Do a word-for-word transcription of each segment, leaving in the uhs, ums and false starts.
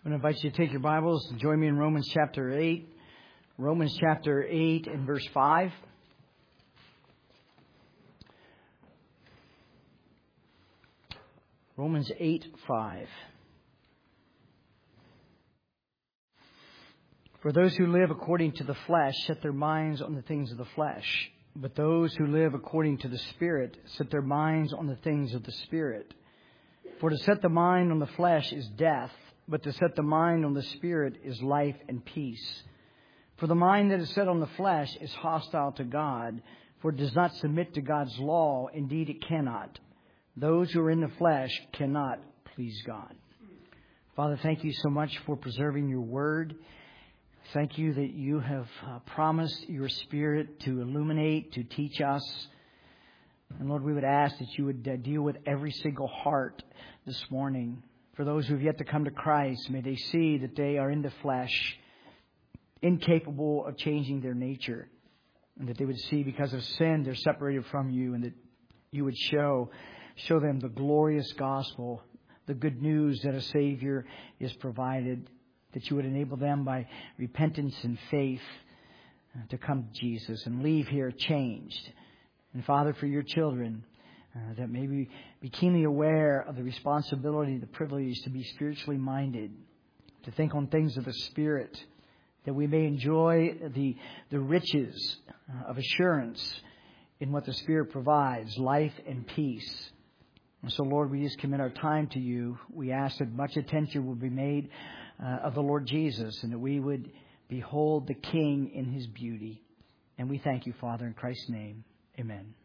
I'm going to invite you to take your Bibles and join me in Romans chapter eight. Romans chapter eight and verse five. Romans eight, five. For those who live according to the flesh set their minds on the things of the flesh. But those who live according to the Spirit set their minds on the things of the Spirit. For to set the mind on the flesh is death, but to set the mind on the Spirit is life and peace. For the mind that is set on the flesh is hostile to God, for it does not submit to God's law. Indeed, it cannot. Those who are in the flesh cannot please God. Father, thank you so much for preserving your word. Thank you that you have uh, promised your Spirit to illuminate, to teach us. And Lord, we would ask that you would uh, deal with every single heart this morning. For those who have yet to come to Christ, may they see that they are in the flesh, incapable of changing their nature. And that they would see because of sin they're separated from you, and that you would show, show them the glorious gospel, the good news that a Savior is provided. That you would enable them by repentance and faith to come to Jesus and leave here changed. And Father, for your children, uh, that may be, be keenly aware of the responsibility, the privilege to be spiritually minded, to think on things of the Spirit, that we may enjoy the, the riches uh, of assurance in what the Spirit provides, life and peace. And so, Lord, we just commit our time to you. We ask that much attention will be made uh, of the Lord Jesus, and that we would behold the King in His beauty. And we thank you, Father, in Christ's name. Amen.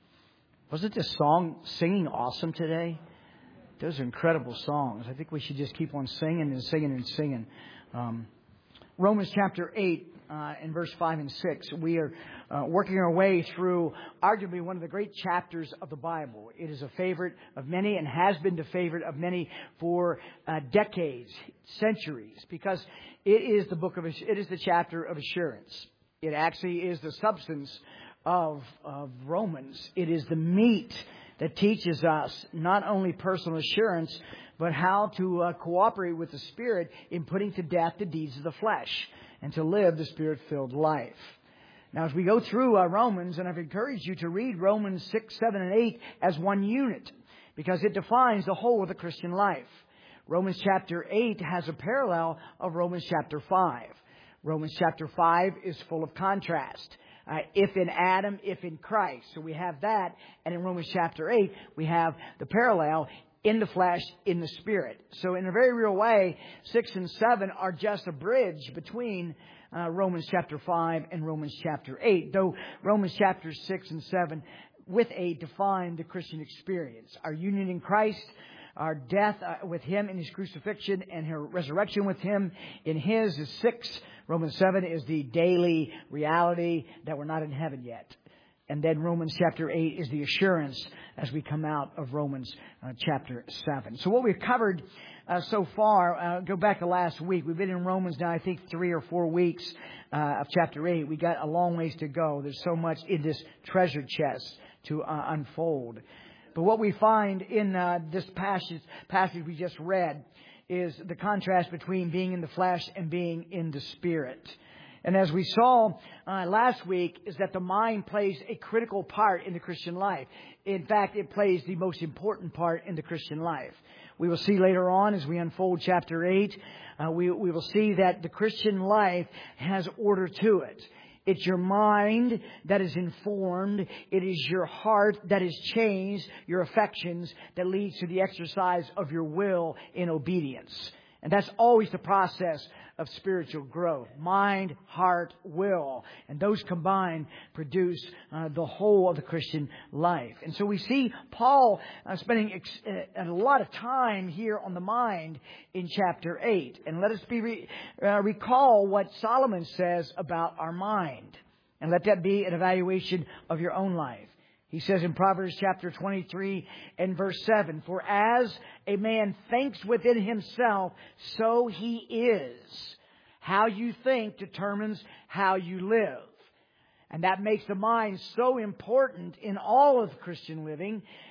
Wasn't this song singing awesome today? Those are incredible songs. I think we should just keep on singing and singing and singing. Um, Romans chapter eight uh, and verse five and six. We are uh, working our way through arguably one of the great chapters of the Bible. It is a favorite of many and has been the favorite of many for uh, decades, centuries, because it is the book of it is the chapter of assurance. It actually is the substance of, of Romans. It is the meat that teaches us not only personal assurance, but how to uh, cooperate with the Spirit in putting to death the deeds of the flesh and to live the Spirit-filled life. Now, as we go through uh, Romans, and I've encouraged you to read Romans six, seven, and eight as one unit, because it defines the whole of the Christian life. Romans chapter eight has a parallel of Romans chapter five. Romans chapter five is full of contrast. Uh, if in Adam, if in Christ. So we have that. And in Romans chapter eight, we have the parallel in the flesh, in the Spirit. So in a very real way, six and seven are just a bridge between uh, Romans chapter five and Romans chapter eight. Though Romans chapter six and seven with eight define the Christian experience. Our union in Christ, our death uh, with Him in His crucifixion, and her resurrection with Him in His is six. Romans seven is the daily reality that we're not in heaven yet. And then Romans chapter eight is the assurance as we come out of Romans uh, chapter seven. So what we've covered uh, so far, uh, go back to last week. We've been in Romans now, I think, three or four weeks uh, of chapter eight. We got a long ways to go. There's so much in this treasure chest to uh, unfold. But what we find in uh, this passage, passage we just read is the contrast between being in the flesh and being in the Spirit. And as we saw uh, last week, is that the mind plays a critical part in the Christian life. In fact, it plays the most important part in the Christian life. We will see later on as we unfold chapter eight, uh, we, we will see that the Christian life has order to it. It's your mind that is informed. It is your heart that is changed, your affections that leads to the exercise of your will in obedience. And that's always the process of spiritual growth. Mind, heart, will. And those combined produce uh, the whole of the Christian life. And so we see Paul uh, spending ex- uh, a lot of time here on the mind in chapter eight. And let us be re- uh, recall what Solomon says about our mind. And let that be an evaluation of your own life. He says in Proverbs chapter twenty-three and verse seven, "For as a man thinks within himself, so he is. How you think determines how you live." And that makes the mind so important in all of Christian living,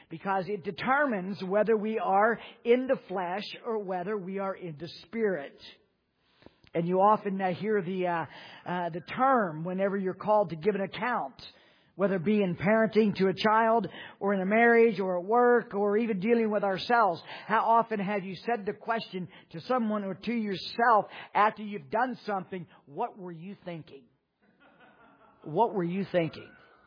because it determines whether we are in the flesh or whether we are in the Spirit. And you often uh, hear the uh, uh, the term whenever you're called to give an account, whether it be in parenting to a child or in a marriage or at work or even dealing with ourselves. How often have you said the question to someone or to yourself after you've done something, what were you thinking? What were you thinking?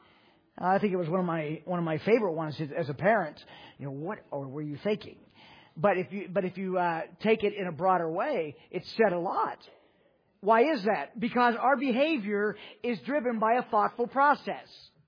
I think it was one of my one of my favorite ones as a parent. You know, what or were you thinking? But if you but if you uh, take it in a broader way, it's said a lot. Why is that? Because our behavior is driven by a thoughtful process.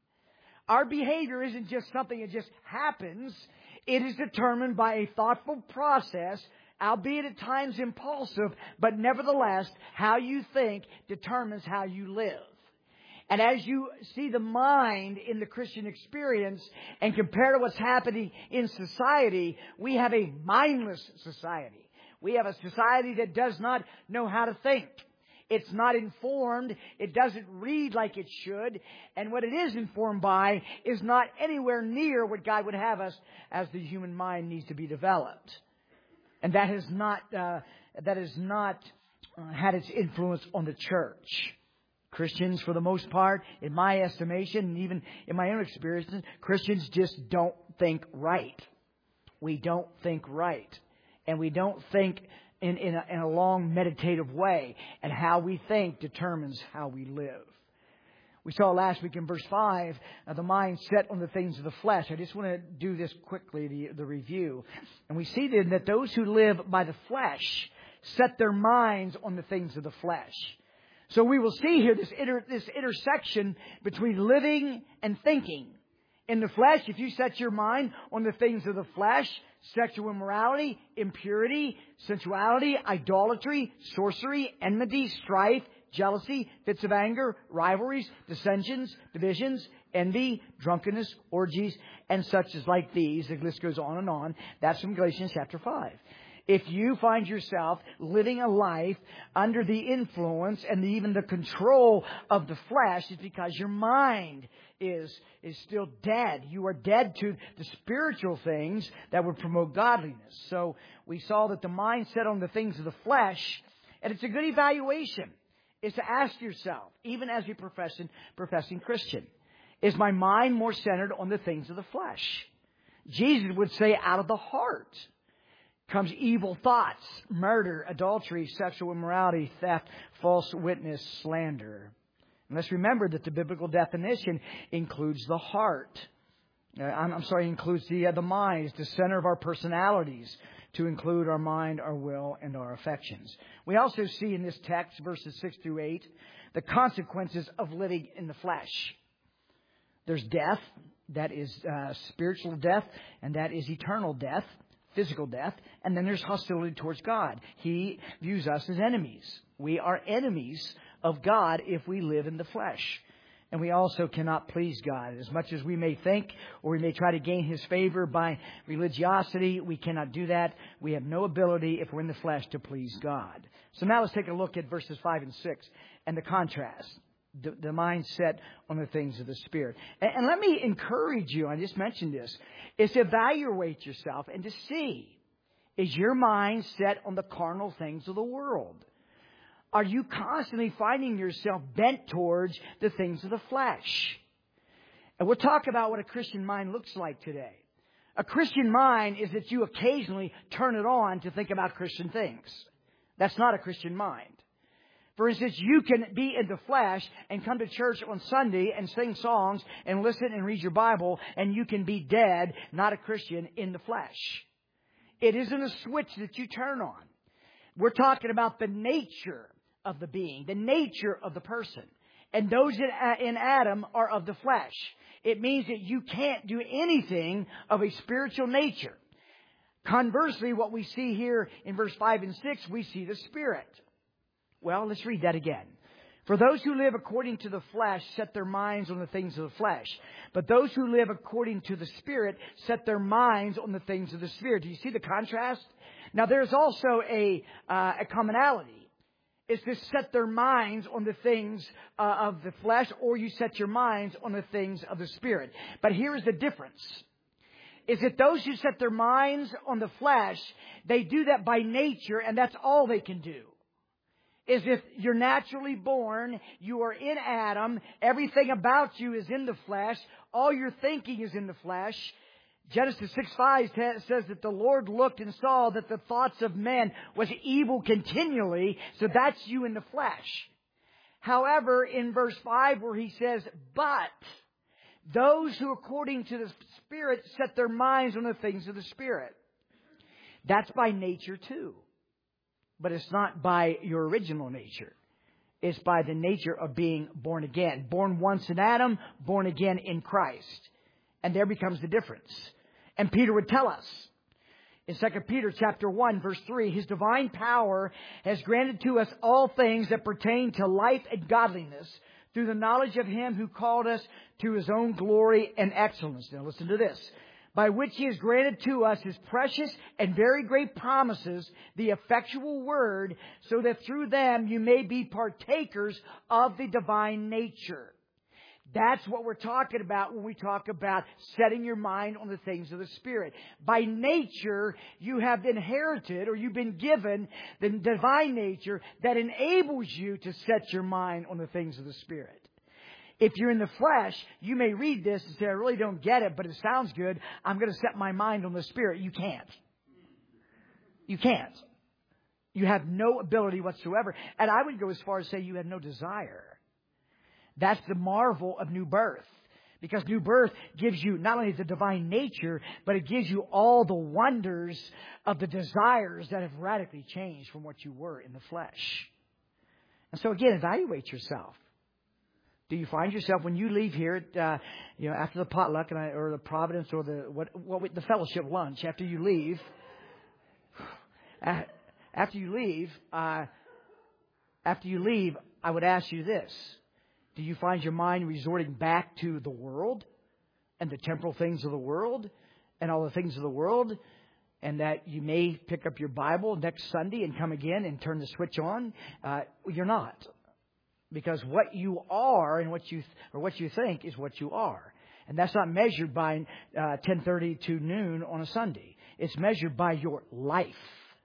Our behavior isn't just something that just happens. It is determined by a thoughtful process, albeit at times impulsive, but nevertheless, how you think determines how you live. And as you see the mind in the Christian experience and compare to what's happening in society, we have a mindless society. We have a society that does not know how to think. It's not informed. It doesn't read like it should. And what it is informed by is not anywhere near what God would have us as the human mind needs to be developed. And that has not, uh, that has not uh, had its influence on the church. Christians, for the most part, in my estimation, and even in my own experience, Christians just don't think right. We don't think right. And we don't think in, in, a, in a long meditative way. And how we think determines how we live. We saw last week in verse five, uh, the mind set on the things of the flesh. I just want to do this quickly, the, the review. And we see then that those who live by the flesh set their minds on the things of the flesh. So we will see here this inter, this intersection between living and thinking. In the flesh, if you set your mind on the things of the flesh, sexual immorality, impurity, sensuality, idolatry, sorcery, enmity, strife, jealousy, fits of anger, rivalries, dissensions, divisions, envy, drunkenness, orgies, and such as like these. The list goes on and on. That's from Galatians chapter five. If you find yourself living a life under the influence and the, even the control of the flesh, it's because your mind is, is still dead. You are dead to the spiritual things that would promote godliness. So we saw that the mind set on the things of the flesh, and it's a good evaluation, is to ask yourself, even as a professing, professing Christian, is my mind more centered on the things of the flesh? Jesus would say out of the heart comes evil thoughts, murder, adultery, sexual immorality, theft, false witness, slander. And let's remember that the biblical definition includes the heart. Uh, I'm, I'm sorry, includes the, uh, the mind. It's the center of our personalities, to include our mind, our will, and our affections. We also see in this text, verses six through eight, the consequences of living in the flesh. There's death, that is uh, spiritual death, and that is eternal death. Physical death, and then there's hostility towards God. He views us as enemies. We are enemies of God if we live in the flesh. And we also cannot please God. As much as we may think or we may try to gain His favor by religiosity, we cannot do that. We have no ability, if we're in the flesh, to please God. So now let's take a look at verses five and six and the contrast. The, the mindset on the things of the Spirit. And, and let me encourage you, I just mentioned this, is to evaluate yourself and to see, is your mind set on the carnal things of the world? Are you constantly finding yourself bent towards the things of the flesh? And we'll talk about what a Christian mind looks like today. A Christian mind is that you occasionally turn it on to think about Christian things. That's not a Christian mind. For instance, you can be in the flesh and come to church on Sunday and sing songs and listen and read your Bible, and you can be dead, not a Christian, in the flesh. It isn't a switch that you turn on. We're talking about the nature of the being, the nature of the person. And those in Adam are of the flesh. It means that you can't do anything of a spiritual nature. Conversely, what we see here in verse five and six, we see the Spirit. Well, let's read that again. For those who live according to the flesh set their minds on the things of the flesh. But those who live according to the Spirit set their minds on the things of the Spirit. Do you see the contrast? Now, there's also a, uh, a commonality. It's to set their minds on the things uh, of the flesh, or you set your minds on the things of the Spirit. But here is the difference. is that those who set their minds on the flesh, they do that by nature, and that's all they can do. Is if you're naturally born, you are in Adam, everything about you is in the flesh, all your thinking is in the flesh. Genesis six five says that the Lord looked and saw that the thoughts of men was evil continually, so that's you in the flesh. However, in verse five where he says, but those who according to the Spirit set their minds on the things of the Spirit. That's by nature too. But it's not by your original nature. It's by the nature of being born again. Born once in Adam, born again in Christ. And there becomes the difference. And Peter would tell us in Second Peter chapter one, verse three, His divine power has granted to us all things that pertain to life and godliness through the knowledge of Him who called us to His own glory and excellence. Now listen to this. By which He has granted to us His precious and very great promises, the effectual word, so that through them you may be partakers of the divine nature. That's what we're talking about when we talk about setting your mind on the things of the Spirit. By nature, you have inherited or you've been given the divine nature that enables you to set your mind on the things of the Spirit. If you're in the flesh, you may read this and say, I really don't get it, but it sounds good. I'm going to set my mind on the Spirit. You can't. You can't. You have no ability whatsoever. And I would go as far as say you have no desire. That's the marvel of new birth. Because new birth gives you not only the divine nature, but it gives you all the wonders of the desires that have radically changed from what you were in the flesh. And so again, evaluate yourself. Do you find yourself when you leave here, at, uh, you know, after the potluck and I, or the Providence or the what, what the fellowship lunch? After you leave, after you leave, uh, after you leave, I would ask you this: do you find your mind resorting back to the world and the temporal things of the world and all the things of the world, and that you may pick up your Bible next Sunday and come again and turn the switch on? Uh, you're not. Because what you are and what you or what you think is what you are. And that's not measured by uh, ten thirty to noon on a Sunday. It's measured by your life.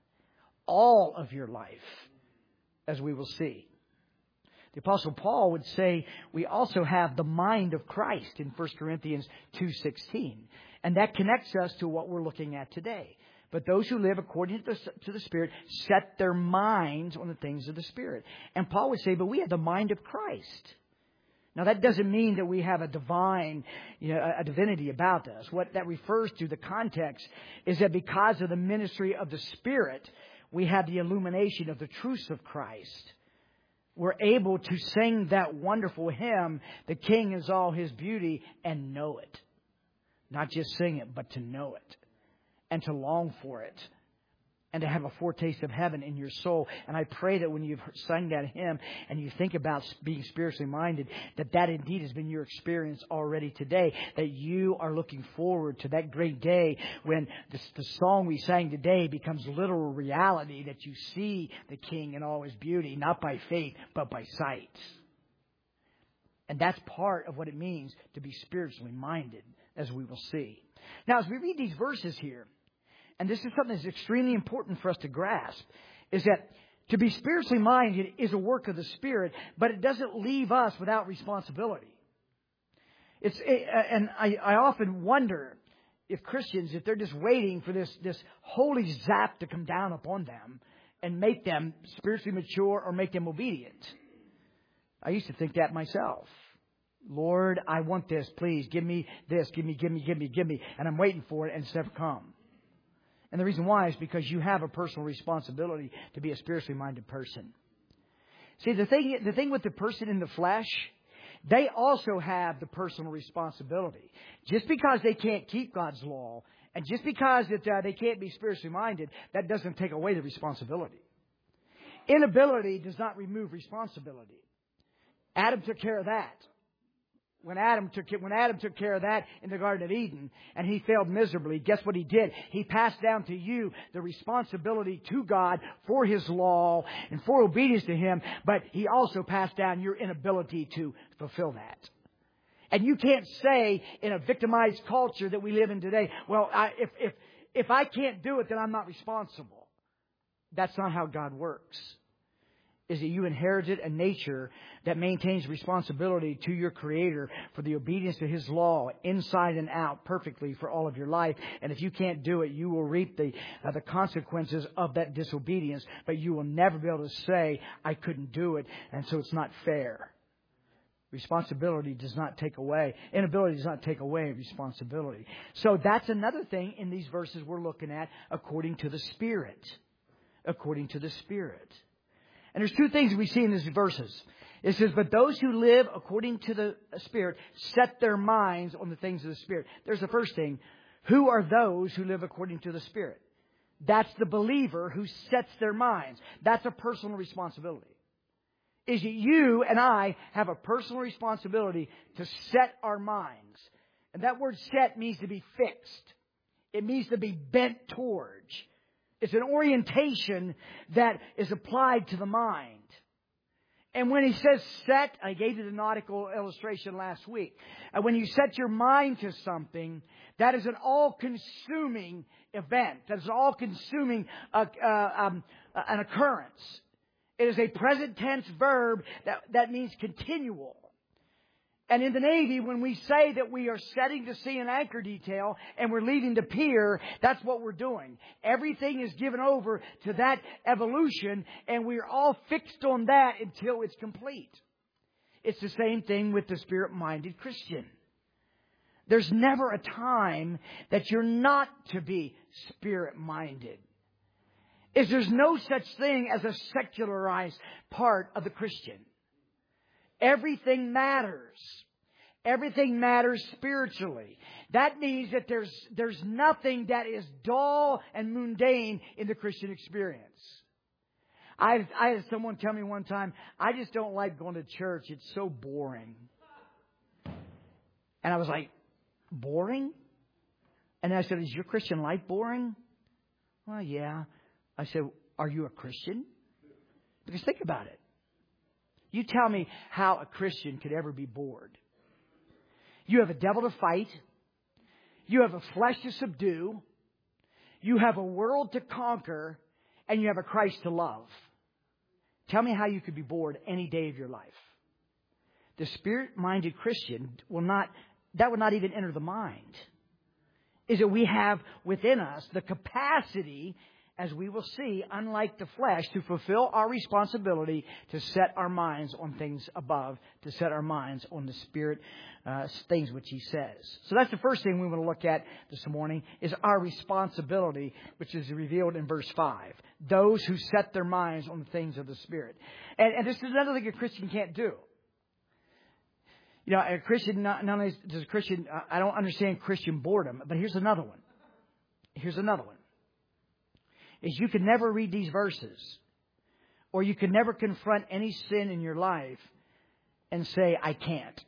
All of your life, as we will see. The Apostle Paul would say we also have the mind of Christ in First Corinthians two sixteen. And that connects us to what we're looking at today. But those who live according to the, to the Spirit set their minds on the things of the Spirit. And Paul would say, but we have the mind of Christ. Now, that doesn't mean that we have a divine, you know, a divinity about us. What that refers to, the context, is that because of the ministry of the Spirit, we have the illumination of the truths of Christ. We're able to sing that wonderful hymn, The King is All His Beauty, and know it. Not just sing it, but to know it. And to long for it. And to have a foretaste of heaven in your soul. And I pray that when you've sung that hymn and you think about being spiritually minded, that that indeed has been your experience already today. That you are looking forward to that great day when the, the song we sang today becomes literal reality. That you see the King in all His beauty, not by faith, but by sight. And that's part of what it means to be spiritually minded, as we will see. Now, as we read these verses here, and this is something that's extremely important for us to grasp, is that to be spiritually minded is a work of the Spirit, but it doesn't leave us without responsibility. It's it, and I, I often wonder if Christians, if they're just waiting for this, this holy zap to come down upon them and make them spiritually mature or make them obedient. I used to think that myself. Lord, I want this. Please give me this. Give me, give me, give me, give me. And I'm waiting for it and it's never come. And the reason why is because you have a personal responsibility to be a spiritually minded person. See, the thing, the thing with the person in the flesh, they also have the personal responsibility. Just because they can't keep God's law and just because that, uh, they can't be spiritually minded, that doesn't take away the responsibility. Inability does not remove responsibility. Adam took care of that. When Adam took when Adam took care of that in the Garden of Eden and he failed miserably, guess what he did? He passed down to you the responsibility to God for His law and for obedience to Him, but He also passed down your inability to fulfill that. And you can't say in a victimized culture that we live in today, well, I, if, if, if I can't do it, then I'm not responsible. That's not how God works. Is that you inherited a nature that maintains responsibility to your Creator for the obedience to His law inside and out perfectly for all of your life. And if you can't do it, you will reap the uh, the consequences of that disobedience. But you will never be able to say, I couldn't do it, and so it's not fair. Responsibility does not take away, inability does not take away responsibility. So that's another thing in these verses we're looking at according to the Spirit. According to the Spirit. And there's two things we see in these verses. It says, but those who live according to the Spirit set their minds on the things of the Spirit. There's the first thing. Who are those who live according to the Spirit? That's the believer who sets their minds. That's a personal responsibility. Is that you and I have a personal responsibility to set our minds. And that word set means to be fixed. It means to be bent towards. It's an orientation that is applied to the mind. And when he says set, I gave you the nautical illustration last week. And when you set your mind to something, that is an all-consuming event. That is an all-consuming uh, uh, um, uh, an occurrence. It is a present tense verb that, that means continual. And in the Navy, when we say that we are setting to sea an anchor detail and we're leaving the pier, that's what we're doing. Everything is given over to that evolution, and we're all fixed on that until it's complete. It's the same thing with the Spirit-minded Christian. There's never a time that you're not to be Spirit-minded. Is there's no such thing as a secularized part of the Christian. Everything matters. Everything matters spiritually. That means that there's there's nothing that is dull and mundane in the Christian experience. I I had someone tell me one time, I just don't like going to church. It's so boring. And I was like, boring? And I said, is your Christian life boring? Well, yeah. I said, are you a Christian? Because think about it. You tell me how a Christian could ever be bored. You have a devil to fight. You have a flesh to subdue. You have a world to conquer. And you have a Christ to love. Tell me how you could be bored any day of your life. The Spirit-minded Christian will not, that would not even enter the mind. Is that we have within us the capacity, as we will see, unlike the flesh, to fulfill our responsibility to set our minds on things above, to set our minds on the Spirit, uh, things which He says. So that's the first thing we want to look at this morning, is our responsibility, which is revealed in verse five. Those who set their minds on the things of the Spirit. And, and this is another thing a Christian can't do. You know, a Christian, not, not only does a Christian, I don't understand Christian boredom, but here's another one. Here's another one. Is you can never read these verses, or you can never confront any sin in your life and say, I can't.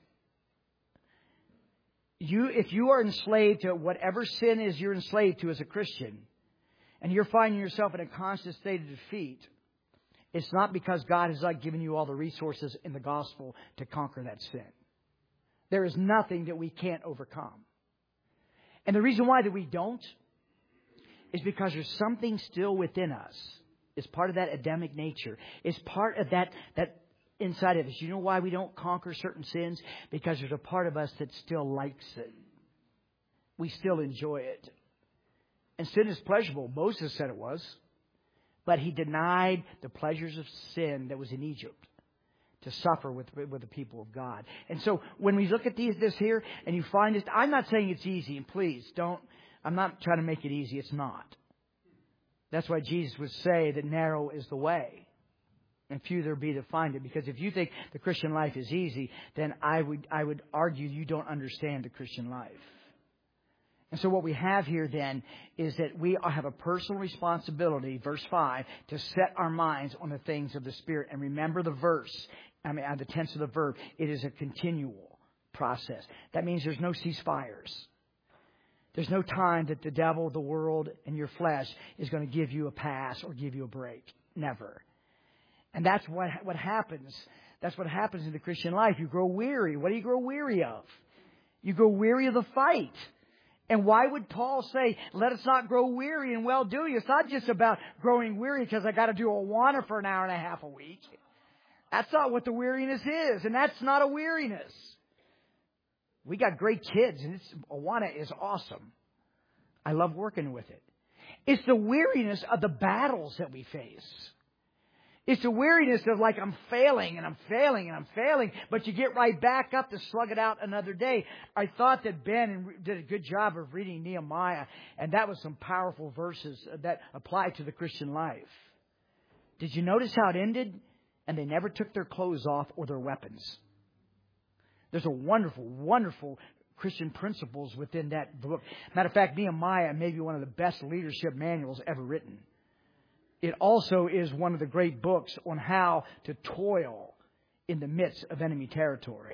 You, if you are enslaved to whatever sin is you're enslaved to as a Christian, and you're finding yourself in a constant state of defeat, it's not because God has not given you all the resources in the gospel to conquer that sin. There is nothing that we can't overcome. And the reason why that we don't is because there's something still within us. It's part of that Adamic nature. It's part of that, that inside of us. You know why we don't conquer certain sins? Because there's a part of us that still likes it. We still enjoy it. And sin is pleasurable. Moses said it was. But he denied the pleasures of sin that was in Egypt to suffer with, with the people of God. And so when we look at these, this here and you find this, I'm not saying it's easy. And please don't. I'm not trying to make it easy. It's not. That's why Jesus would say that narrow is the way, and few there be to find it. Because if you think the Christian life is easy, then I would I would argue you don't understand the Christian life. And so what we have here then is that we have a personal responsibility, verse five, to set our minds on the things of the Spirit. And remember the verse, I mean, the tense of the verb. It is a continual process. That means there's no ceasefires. There's no time that the devil, the world, and your flesh is going to give you a pass or give you a break. Never. And that's what what happens. That's what happens in the Christian life. You grow weary. What do you grow weary of? You grow weary of the fight. And why would Paul say, let us not grow weary in well-doing? It's not just about growing weary because I got to do Awana for an hour and a half a week. That's not what the weariness is. And that's not a weariness. We got great kids, and it's, Awana is awesome. I love working with it. It's the weariness of the battles that we face. It's the weariness of like, I'm failing and I'm failing and I'm failing, but you get right back up to slug it out another day. I thought that Ben did a good job of reading Nehemiah, and that was some powerful verses that apply to the Christian life. Did you notice how it ended? And they never took their clothes off or their weapons. There's a wonderful, wonderful Christian principles within that book. Matter of fact, Nehemiah may be one of the best leadership manuals ever written. It also is one of the great books on how to toil in the midst of enemy territory.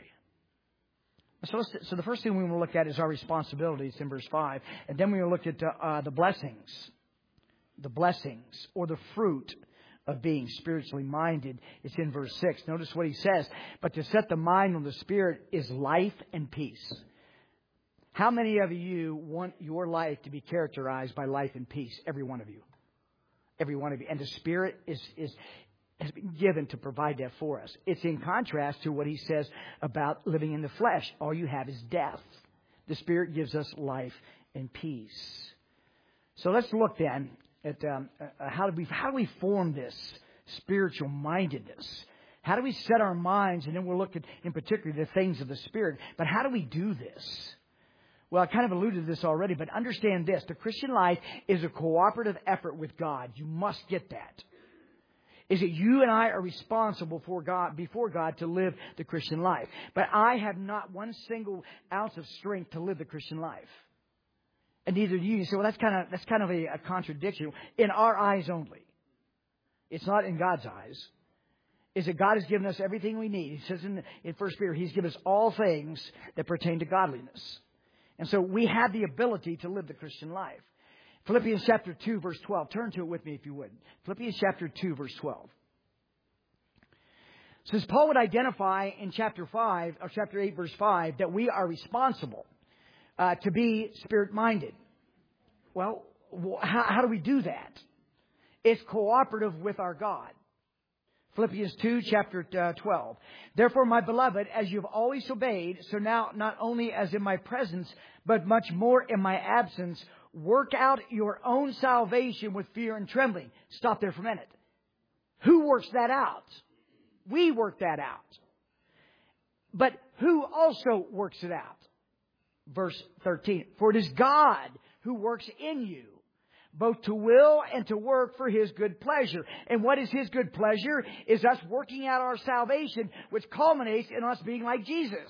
So, so the first thing we want to look at is our responsibilities in verse five. And then we will look at uh, uh, the blessings. The blessings or the fruit of being spiritually minded. It's in verse six. Notice what he says. But to set the mind on the Spirit is life and peace. How many of you want your life to be characterized by life and peace? Every one of you. Every one of you. And the Spirit is, is has been given to provide that for us. It's in contrast to what he says about living in the flesh. All you have is death. The Spirit gives us life and peace. So let's look then at um, uh, how do we how do we form this spiritual mindedness? How do we set our minds? And then we'll look at, in particular, the things of the Spirit. But how do we do this? Well, I kind of alluded to this already, but understand this. The Christian life is a cooperative effort with God. You must get that. Is that you and I are responsible for God, before God, to live the Christian life. But I have not one single ounce of strength to live the Christian life. And neither do you. You say, well, that's kind of, that's kind of a, a contradiction. In our eyes only. It's not in God's eyes. Is that God has given us everything we need. He says in, in First Peter, He's given us all things that pertain to godliness. And so we have the ability to live the Christian life. Philippians chapter two, verse twelve. Turn to it with me if you would. Philippians chapter two, verse twelve. Since Paul would identify in chapter five, or chapter eight, verse five, that we are responsible uh, to be spirit-minded. Well, how, how do we do that? It's cooperative with our God. Philippians two, chapter uh, twelve. Therefore, my beloved, as you've always obeyed, so now not only as in my presence, but much more in my absence, work out your own salvation with fear and trembling. Stop there for a minute. Who works that out? We work that out. But who also works it out? Verse thirteen. For it is God who works in you, both to will and to work for His good pleasure. And what is His good pleasure? Is us working out our salvation, which culminates in us being like Jesus.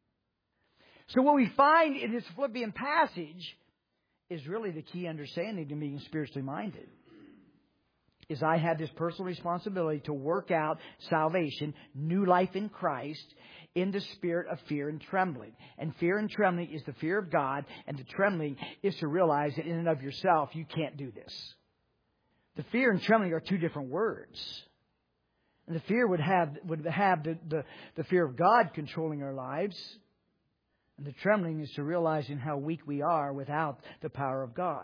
So what we find in this Philippian passage is really the key understanding to being spiritually minded. Is I have this personal responsibility to work out salvation, new life in Christ, in the spirit of fear and trembling. And fear and trembling is the fear of God, and the trembling is to realize that in and of yourself you can't do this. The fear and trembling are two different words. And the fear would have would have the, the, the fear of God controlling our lives. And the trembling is to realizing how weak we are without the power of God.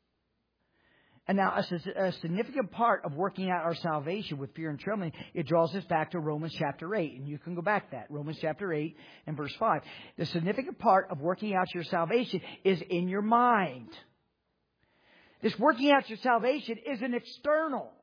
And now a, a significant part of working out our salvation with fear and trembling, it draws us back to Romans chapter eight. And you can go back to that. Romans chapter eight and verse five. The significant part of working out your salvation is in your mind. This working out your salvation is an external.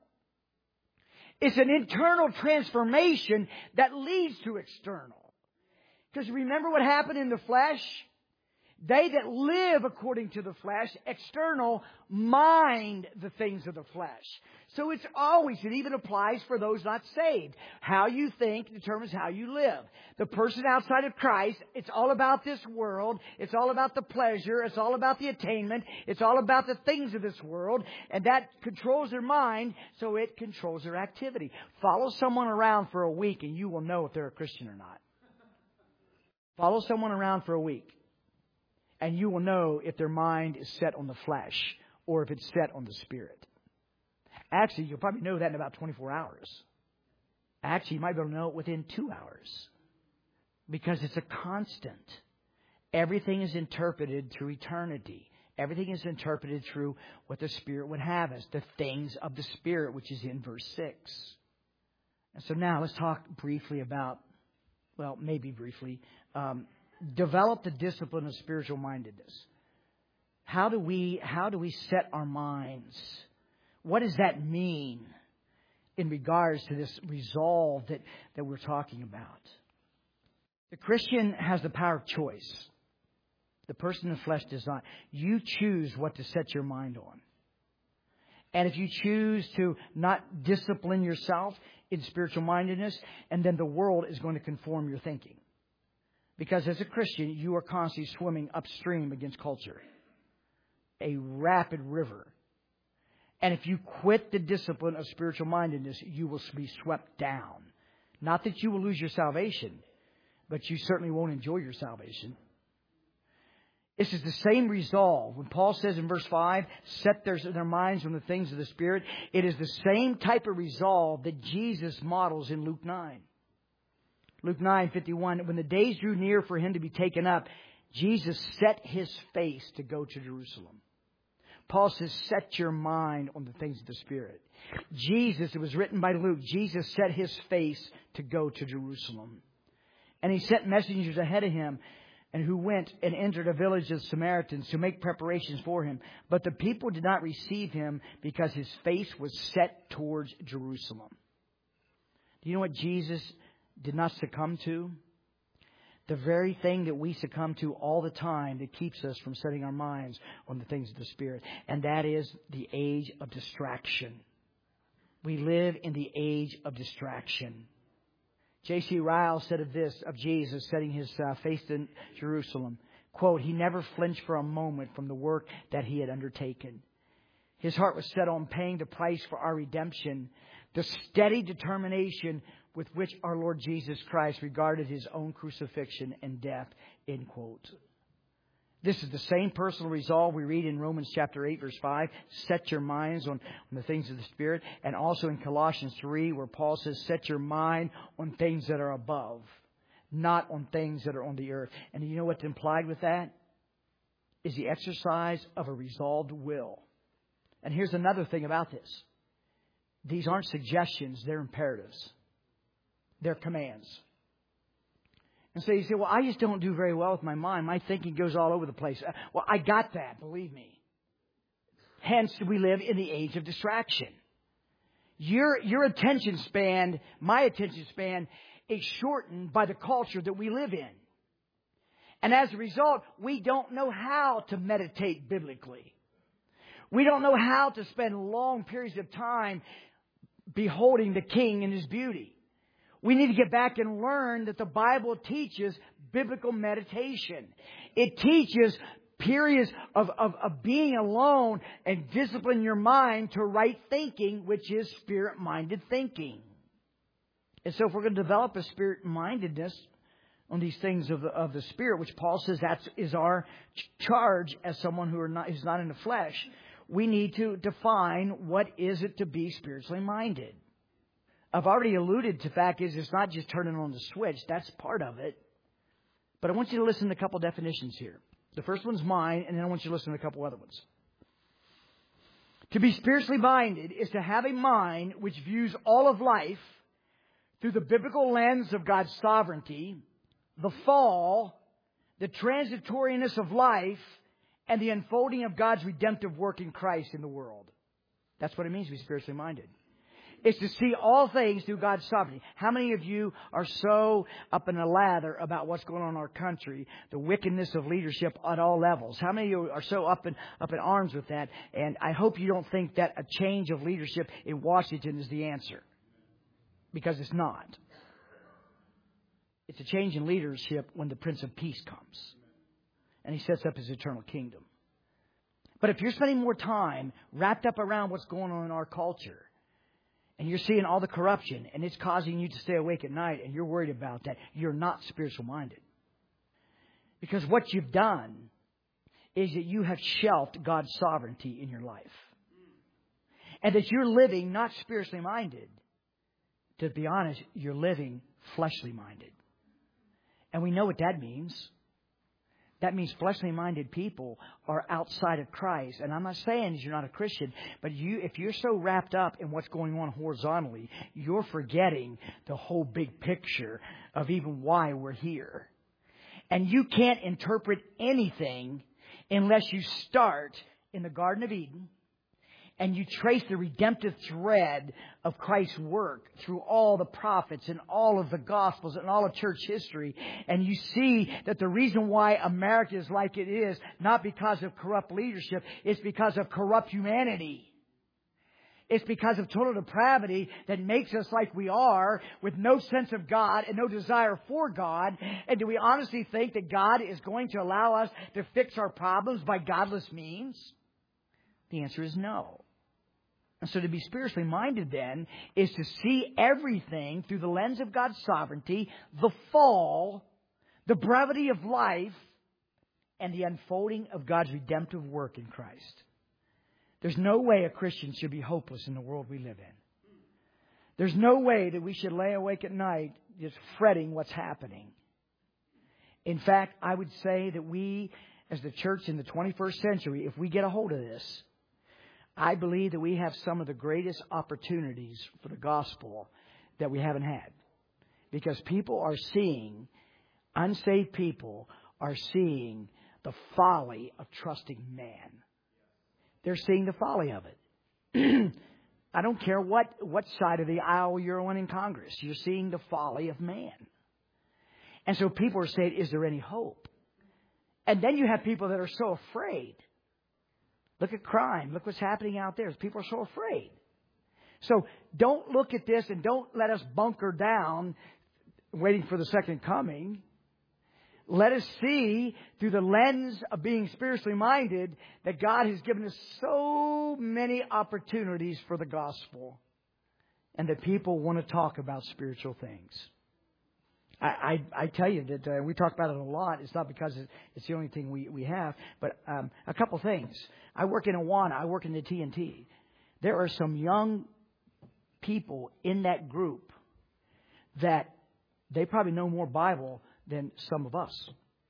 It's an internal transformation that leads to external. Because remember what happened in the flesh? They that live according to the flesh, external, mind the things of the flesh. So it's always, it even applies for those not saved. How you think determines how you live. The person outside of Christ, it's all about this world. It's all about the pleasure. It's all about the attainment. It's all about the things of this world. And that controls their mind, so it controls their activity. Follow someone around for a week and you will know if they're a Christian or not. Follow someone around for a week. And you will know if their mind is set on the flesh or if it's set on the Spirit. Actually, you'll probably know that in about twenty-four hours. Actually, you might be able to know it within two hours. Because it's a constant. Everything is interpreted through eternity. Everything is interpreted through what the Spirit would have us, the things of the Spirit, which is in verse six. And so now let's talk briefly about, well, maybe briefly, um, develop the discipline of spiritual mindedness. How do we, how do we set our minds? What does that mean in regards to this resolve that, that we're talking about? The Christian has the power of choice. The person in the flesh does not. You choose what to set your mind on. And if you choose to not discipline yourself in spiritual mindedness, and then the world is going to conform your thinking. Because as a Christian, you are constantly swimming upstream against culture. A rapid river. And if you quit the discipline of spiritual mindedness, you will be swept down. Not that you will lose your salvation, but you certainly won't enjoy your salvation. This is the same resolve. When Paul says in verse five, set their, their minds on the things of the Spirit, it is the same type of resolve that Jesus models in Luke nine. Luke nine fifty-one, when the days drew near for him to be taken up, Jesus set his face to go to Jerusalem. Paul says, set your mind on the things of the Spirit. Jesus, it was written by Luke, Jesus set his face to go to Jerusalem. And he sent messengers ahead of him, and who went and entered a village of Samaritans to make preparations for him. But the people did not receive him because his face was set towards Jerusalem. Do you know what Jesus did not succumb to? The very thing that we succumb to all the time that keeps us from setting our minds on the things of the Spirit. And that is the age of distraction. We live in the age of distraction. J C Ryle said of this, of Jesus setting his uh, face in Jerusalem, quote, he never flinched for a moment from the work that he had undertaken. His heart was set on paying the price for our redemption, the steady determination with which our Lord Jesus Christ regarded his own crucifixion and death, end quote. This is the same personal resolve we read in Romans chapter eight, verse five. Set your minds on, on the things of the Spirit. And also in Colossians three, where Paul says, set your mind on things that are above, not on things that are on the earth. And you know what's implied with that? Is the exercise of a resolved will. And here's another thing about this. These aren't suggestions, they're imperatives. They're commands. And so you say, well, I just don't do very well with my mind. My thinking goes all over the place. Well, I got that, believe me. Hence, we live in the age of distraction. Your, your attention span, my attention span, is shortened by the culture that we live in. And as a result, we don't know how to meditate biblically. We don't know how to spend long periods of time beholding the King in His beauty. We need to get back and learn that the Bible teaches biblical meditation. It teaches periods of, of, of being alone and discipline your mind to right thinking, which is spirit-minded thinking. And so if we're going to develop a spirit-mindedness on these things of the, of the Spirit, which Paul says that is our charge as someone who are not, is not in the flesh, we need to define what is it to be spiritually minded. I've already alluded to the fact is it's not just turning on the switch. That's part of it. But I want you to listen to a couple definitions here. The first one's mine, and then I want you to listen to a couple other ones. To be spiritually minded is to have a mind which views all of life through the biblical lens of God's sovereignty, the fall, the transitoriness of life, and the unfolding of God's redemptive work in Christ in the world. That's what it means to be spiritually minded. It's to see all things through God's sovereignty. How many of you are so up in a lather about what's going on in our country, the wickedness of leadership at all levels? How many of you are so up in, up in arms with that? And I hope you don't think that a change of leadership in Washington is the answer. Because it's not. It's a change in leadership when the Prince of Peace comes. And He sets up His eternal kingdom. But if you're spending more time wrapped up around what's going on in our culture, and you're seeing all the corruption, and it's causing you to stay awake at night, and you're worried about that, you're not spiritual minded. Because what you've done is that you have shelved God's sovereignty in your life. And that you're living not spiritually minded. To be honest, you're living fleshly minded. And we know what that means. That means fleshly minded people are outside of Christ. And I'm not saying you're not a Christian, but you, if you're so wrapped up in what's going on horizontally, you're forgetting the whole big picture of even why we're here. And you can't interpret anything unless you start in the Garden of Eden and you trace the redemptive thread of Christ's work through all the prophets and all of the Gospels and all of church history. And you see that the reason why America is like it is, not because of corrupt leadership, it's because of corrupt humanity. It's because of total depravity that makes us like we are, with no sense of God and no desire for God. And do we honestly think that God is going to allow us to fix our problems by godless means? The answer is no. And so to be spiritually minded then is to see everything through the lens of God's sovereignty, the fall, the brevity of life, and the unfolding of God's redemptive work in Christ. There's no way a Christian should be hopeless in the world we live in. There's no way that we should lay awake at night just fretting what's happening. In fact, I would say that we, as the church in the twenty-first century, if we get a hold of this, I believe that we have some of the greatest opportunities for the gospel that we haven't had. Because people are seeing, unsaved people are seeing the folly of trusting man. They're seeing the folly of it. I don't care what, what side of the aisle you're on in Congress. You're seeing the folly of man. And so people are saying, is there any hope? And then you have people that are so afraid. Look at crime. Look what's happening out there. People are so afraid. So don't look at this and don't let us bunker down waiting for the second coming. Let us see through the lens of being spiritually minded that God has given us so many opportunities for the gospel and that people want to talk about spiritual things. I, I, I tell you that uh, we talk about it a lot. It's not because it's the only thing we, we have, but um, a couple things. I work in Awana. I work in the T N T. There are some young people in that group that they probably know more Bible than some of us.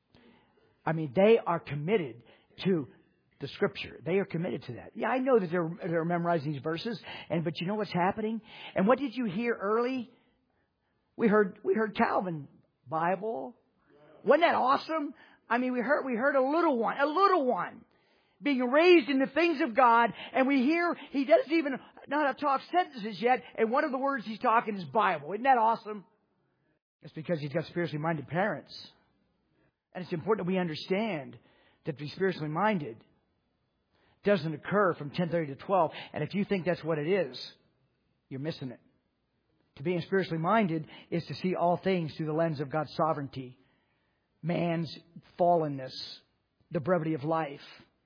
I mean, they are committed to the Scripture. They are committed to that. Yeah, I know that they're, they're memorizing these verses, and but you know what's happening? And what did you hear early? We heard we heard Calvin Bible. Wasn't that awesome? I mean, we heard we heard a little one, a little one being raised in the things of God, and we hear he doesn't even know how to talk sentences yet, and one of the words he's talking is Bible. Isn't that awesome? It's because he's got spiritually minded parents. And it's important that we understand that to be spiritually minded doesn't occur from ten thirty to twelve. And if you think that's what it is, you're missing it. To be spiritually minded is to see all things through the lens of God's sovereignty, man's fallenness, the brevity of life,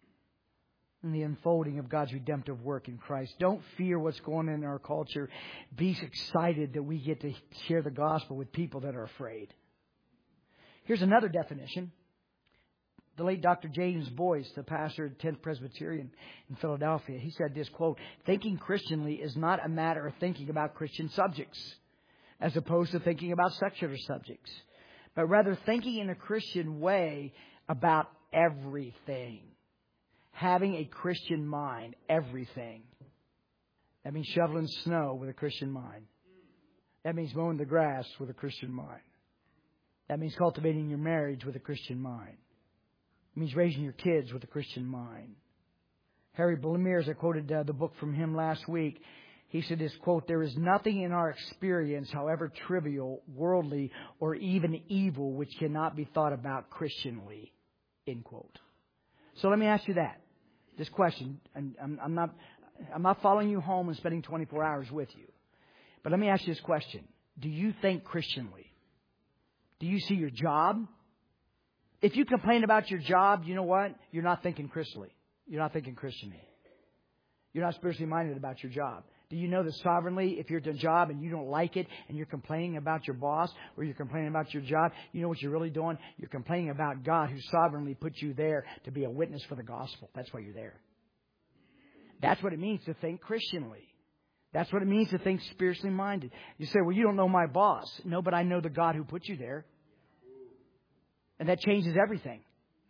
and the unfolding of God's redemptive work in Christ. Don't fear what's going on in our culture. Be excited that we get to share the gospel with people that are afraid. Here's another definition. The late Doctor James Boyce, the pastor at tenth Presbyterian in Philadelphia, he said this, quote, "Thinking Christianly is not a matter of thinking about Christian subjects as opposed to thinking about secular subjects, but rather thinking in a Christian way about everything. Having a Christian mind, everything. That means shoveling snow with a Christian mind. That means mowing the grass with a Christian mind. That means cultivating your marriage with a Christian mind. It means raising your kids with a Christian mind." Harry Blamires, I quoted uh, the book from him last week. He said this, quote, "There is nothing in our experience, however trivial, worldly, or even evil, which cannot be thought about Christianly," end quote. So let me ask you that. This question, and I'm, I'm not I'm not following you home and spending twenty-four hours with you. But let me ask you this question. Do you think Christianly? Do you see your job? If you complain about your job, you know what? You're not thinking Christianly. You're not thinking Christianly. You're not spiritually minded about your job. Do you know that sovereignly, if you're at a job and you don't like it and you're complaining about your boss or you're complaining about your job, you know what you're really doing? You're complaining about God who sovereignly put you there to be a witness for the gospel. That's why you're there. That's what it means to think Christianly. That's what it means to think spiritually minded. You say, well, you don't know my boss. No, but I know the God who put you there. And that changes everything.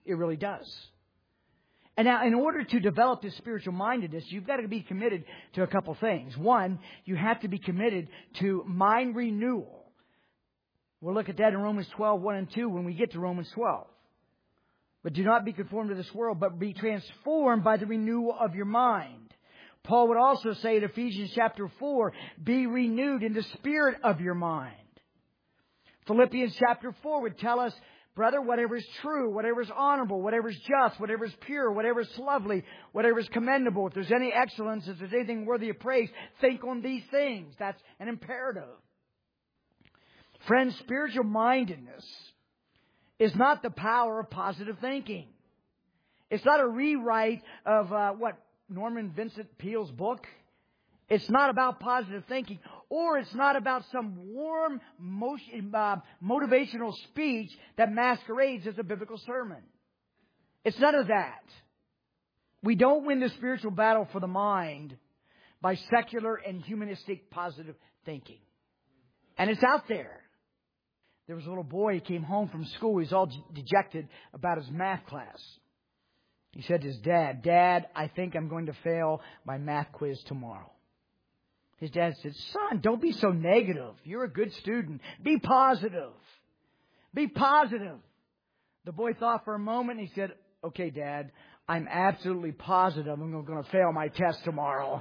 It really does. And now, in order to develop this spiritual mindedness, you've got to be committed to a couple things. One, you have to be committed to mind renewal. We'll look at that in Romans twelve, one and two when we get to Romans twelve. But do not be conformed to this world, but be transformed by the renewal of your mind. Paul would also say in Ephesians chapter four, be renewed in the spirit of your mind. Philippians chapter four would tell us, brother, whatever is true, whatever is honorable, whatever is just, whatever is pure, whatever is lovely, whatever is commendable, if there's any excellence, if there's anything worthy of praise, think on these things. That's an imperative. Friends, spiritual mindedness is not the power of positive thinking. It's not a rewrite of uh, what Norman Vincent Peale's book. It's not about positive thinking, or it's not about some warm motion, uh, motivational speech that masquerades as a biblical sermon. It's none of that. We don't win the spiritual battle for the mind by secular and humanistic positive thinking. And it's out there. There was a little boy, he came home from school. He was all dejected about his math class. He said to his dad, Dad, I think I'm going to fail my math quiz tomorrow. His dad said, son, don't be so negative. You're a good student. Be positive. Be positive. The boy thought for a moment and he said, okay, Dad, I'm absolutely positive I'm going to fail my test tomorrow.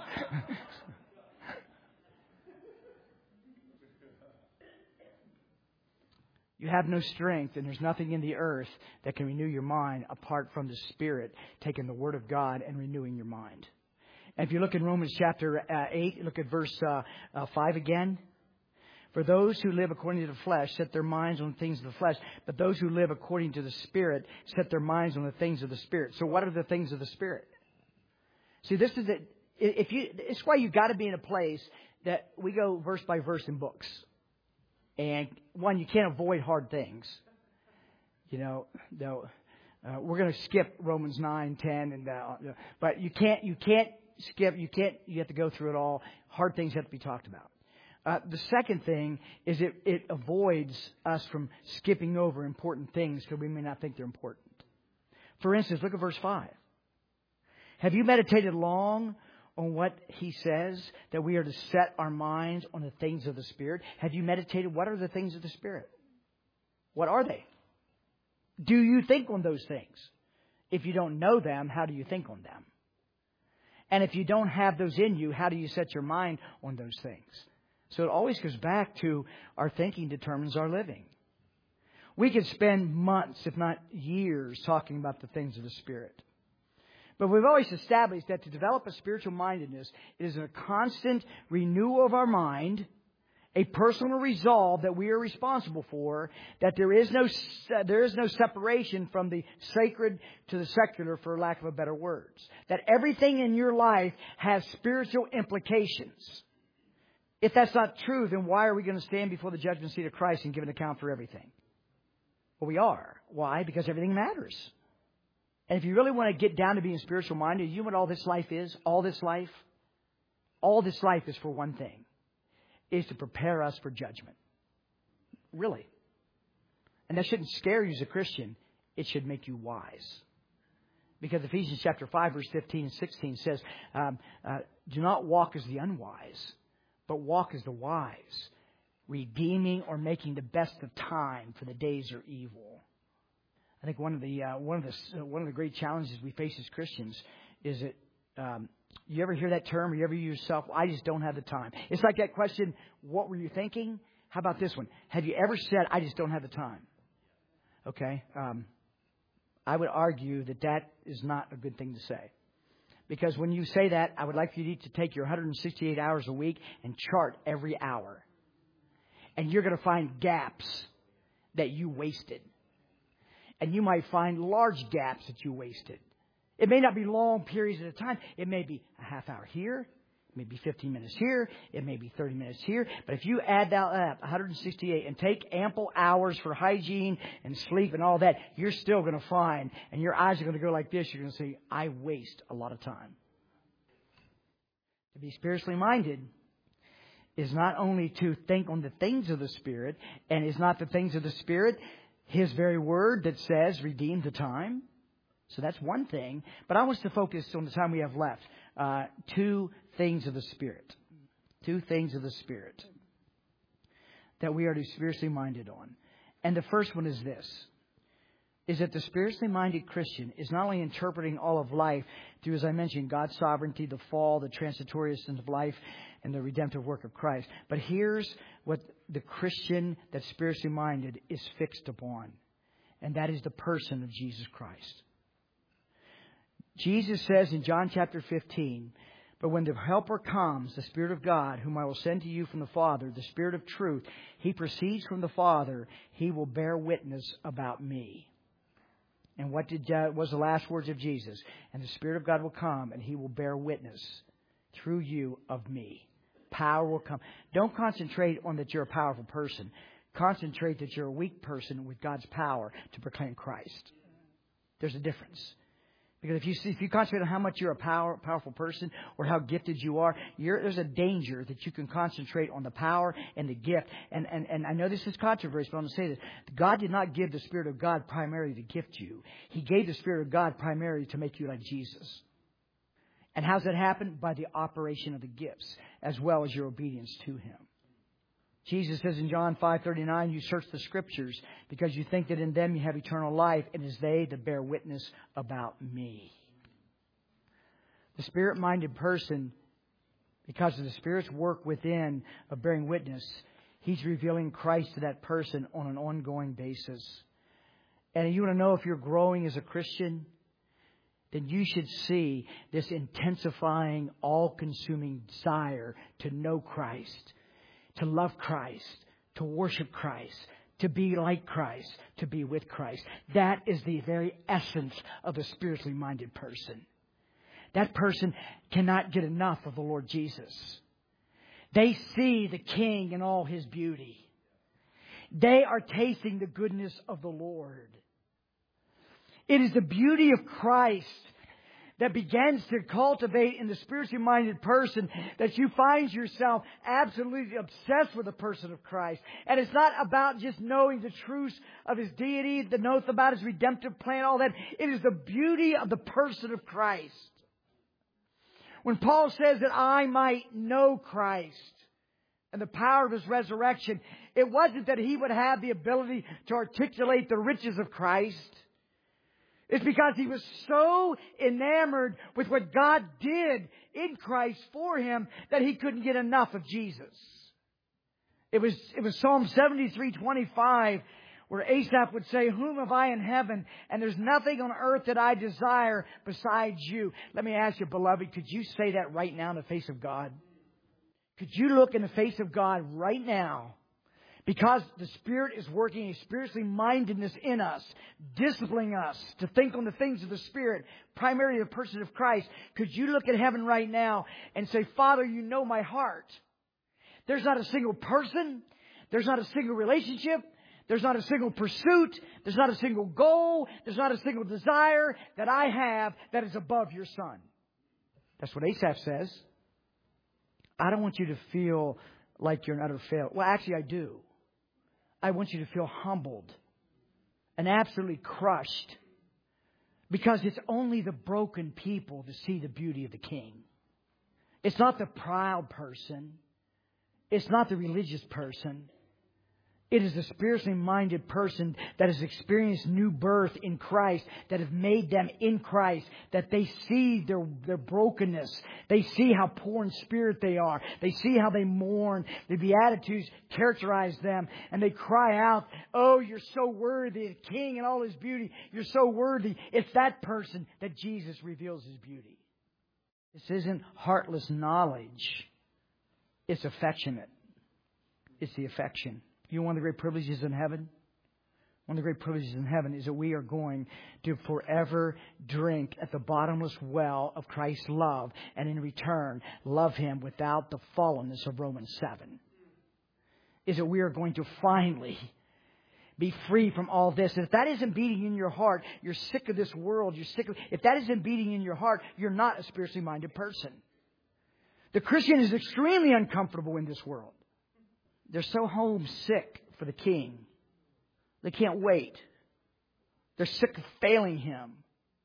You have no strength, and there's nothing in the earth that can renew your mind apart from the Spirit taking the Word of God and renewing your mind. And if you look in Romans chapter uh, eight, look at verse uh, uh, five again. For those who live according to the flesh set their minds on things of the flesh, but those who live according to the Spirit set their minds on the things of the Spirit. So what are the things of the Spirit? See, this is it. If you, it's why you've got to be in a place that we go verse by verse in books. And one, you can't avoid hard things. You know, no, uh, we're going to skip Romans nine, ten, and uh, but you can't, you can't skip, you can't, you have to go through it all. Hard things have to be talked about. Uh, the second thing is it, it avoids us from skipping over important things because we may not think they're important. For instance, look at verse five. Have you meditated long on what he says, that we are to set our minds on the things of the Spirit? Have you meditated? What are the things of the Spirit? What are they? Do you think on those things? If you don't know them, how do you think on them? And if you don't have those in you, how do you set your mind on those things? So it always goes back to our thinking determines our living. We could spend months, if not years, talking about the things of the Spirit. But we've always established that to develop a spiritual mindedness, it is a constant renewal of our mind, a personal resolve that we are responsible for, that there is no there is no separation from the sacred to the secular, for lack of a better words. That everything in your life has spiritual implications. If that's not true, then why are we going to stand before the judgment seat of Christ and give an account for everything? Well, we are. Why? Because everything matters. And if you really want to get down to being spiritual minded, you know what all this life is? All this life? All this life is for one thing. Is to prepare us for judgment. Really. And that shouldn't scare you as a Christian. It should make you wise. Because Ephesians chapter five, verse fifteen and sixteen says, um, uh, do not walk as the unwise, but walk as the wise, redeeming or making the best of time, for the days are evil. I think one of the uh, one of the uh, one of the great challenges we face as Christians is that um, you ever hear that term, or you ever use yourself, I just don't have the time. It's like that question, what were you thinking? How about this one? Have you ever said, I just don't have the time? Okay. Um, I would argue that that is not a good thing to say. Because when you say that, I would like you to take your one hundred sixty-eight hours a week and chart every hour. And you're going to find gaps that you wasted. And you might find large gaps that you wasted. It may not be long periods at a time. It may be a half hour here. It may be fifteen minutes here. It may be thirty minutes here. But if you add that up, one hundred sixty-eight, and take ample hours for hygiene and sleep and all that, you're still going to find, and your eyes are going to go like this. You're going to say, I waste a lot of time. To be spiritually minded is not only to think on the things of the Spirit, and is not the things of the Spirit His very word that says, redeem the time. So that's one thing. But I want us to focus on the time we have left. Uh, two things of the Spirit. Two things of the Spirit that we are to be spiritually minded on. And the first one is this. Is that the spiritually minded Christian is not only interpreting all of life through, as I mentioned, God's sovereignty, the fall, the transitoriness of life, and the redemptive work of Christ. But here's what the Christian that's spiritually minded is fixed upon. And that is the person of Jesus Christ. Jesus says in John chapter fifteen, but when the Helper comes, the Spirit of God, whom I will send to you from the Father, the Spirit of truth, He proceeds from the Father. He will bear witness about me. And what did uh, was the last words of Jesus? And the Spirit of God will come, and He will bear witness through you of me. Power will come. Don't concentrate on that you're a powerful person. Concentrate that you're a weak person with God's power to proclaim Christ. There's a difference. Because if you see, if you concentrate on how much you're a power, powerful person or how gifted you are, you're, there's a danger that you can concentrate on the power and the gift. And, and, and I know this is controversial, but I'm going to say this. God did not give the Spirit of God primarily to gift you. He gave the Spirit of God primarily to make you like Jesus. And how's that happen? By the operation of the gifts as well as your obedience to Him. Jesus says in John five thirty-nine, you search the Scriptures because you think that in them you have eternal life. It is they that bear witness about me. The Spirit-minded person, because of the Spirit's work within of bearing witness, He's revealing Christ to that person on an ongoing basis. And you want to know if you're growing as a Christian? Then you should see this intensifying, all-consuming desire to know Christ, to love Christ, to worship Christ, to be like Christ, to be with Christ. That is the very essence of a spiritually minded person. That person cannot get enough of the Lord Jesus. They see the King in all His beauty. They are tasting the goodness of the Lord. It is the beauty of Christ that begins to cultivate in the spiritually minded person that you find yourself absolutely obsessed with the person of Christ. And it's not about just knowing the truth of His deity, the note about His redemptive plan, all that. It is the beauty of the person of Christ. When Paul says that I might know Christ and the power of His resurrection, it wasn't that he would have the ability to articulate the riches of Christ. It's because he was so enamored with what God did in Christ for him that he couldn't get enough of Jesus. It was, it was Psalm seventy-three twenty-five where Asaph would say, whom have I in heaven? And there's nothing on earth that I desire besides you. Let me ask you, beloved, could you say that right now in the face of God? Could you look in the face of God right now? Because the Spirit is working a spiritually mindedness in us, disciplining us to think on the things of the Spirit, primarily the person of Christ. Could you look at heaven right now and say, Father, you know my heart. There's not a single person. There's not a single relationship. There's not a single pursuit. There's not a single goal. There's not a single desire that I have that is above your Son. That's what Asaph says. I don't want you to feel like you're an utter failure. Well, actually, I do. I want you to feel humbled and absolutely crushed, because it's only the broken people to see the beauty of the King. It's not the proud person. It's not the religious person. It is the spiritually minded person that has experienced new birth in Christ, that have made them in Christ, that they see their, their brokenness. They see how poor in spirit they are. They see how they mourn. The Beatitudes characterize them, and they cry out, oh, you're so worthy, the King in all His beauty. You're so worthy. It's that person that Jesus reveals His beauty. This isn't heartless knowledge. It's affectionate. It's the affection. You know, one of the great privileges in heaven? One of the great privileges in heaven is that we are going to forever drink at the bottomless well of Christ's love, and in return, love Him without the fallenness of Romans seven. Is that we are going to finally be free from all this. And if that isn't beating in your heart, you're sick of this world. You're sick of, if that isn't beating in your heart, you're not a spiritually minded person. The Christian is extremely uncomfortable in this world. They're so homesick for the King. They can't wait. They're sick of failing Him.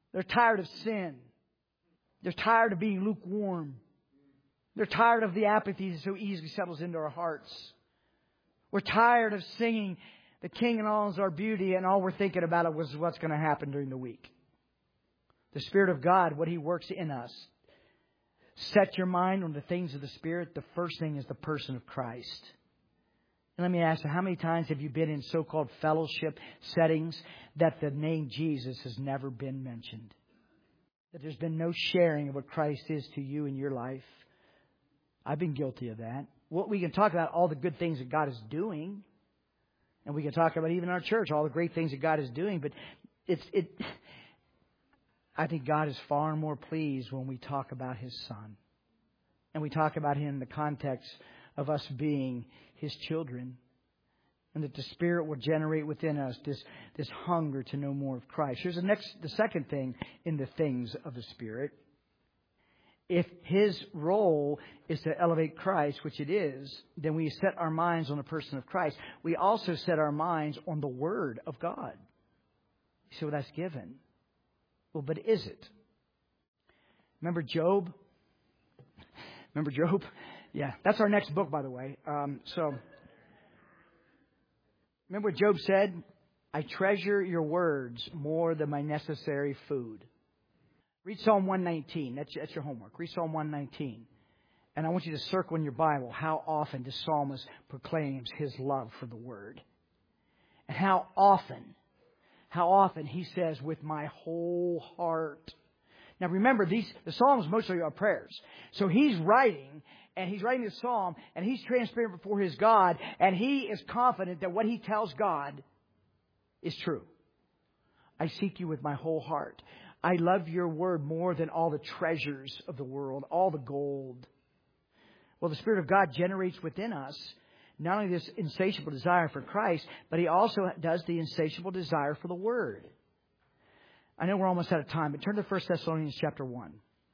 They're tired of sin. They're tired of being lukewarm. They're tired of the apathy that so easily settles into our hearts. We're tired of singing "The King and all is our beauty," and all we're thinking about it was what's going to happen during the week. The Spirit of God, what He works in us. Set your mind on the things of the Spirit. The first thing is the person of Christ. And let me ask you, how many times have you been in so-called fellowship settings that the name Jesus has never been mentioned? That there's been no sharing of what Christ is to you in your life? I've been guilty of that. Well, we can talk about all the good things that God is doing. And we can talk about even our church, all the great things that God is doing. But it's it. I think God is far more pleased when we talk about His Son. And we talk about Him in the context of us being His children. And that the Spirit will generate within us this, this hunger to know more of Christ. Here's the next, the second thing in the things of the Spirit. If His role is to elevate Christ, which it is, then we set our minds on the person of Christ. We also set our minds on the Word of God. You see what that's given? Well, but is it? Remember Job? Remember Job? Yeah, that's our next book, by the way. Um, so, remember what Job said? I treasure your words more than my necessary food. Read Psalm one nineteen. That's, that's your homework. Read Psalm one nineteen. And I want you to circle in your Bible how often the psalmist proclaims his love for the Word. And how often, how often he says, with my whole heart. Now remember, these the Psalms mostly are prayers. So he's writing, and he's writing this psalm, and he's transparent before his God, and he is confident that what he tells God is true. I seek you with my whole heart. I love your word more than all the treasures of the world, all the gold. Well, the Spirit of God generates within us not only this insatiable desire for Christ, but He also does the insatiable desire for the Word. I know we're almost out of time, but turn to First Thessalonians chapter one.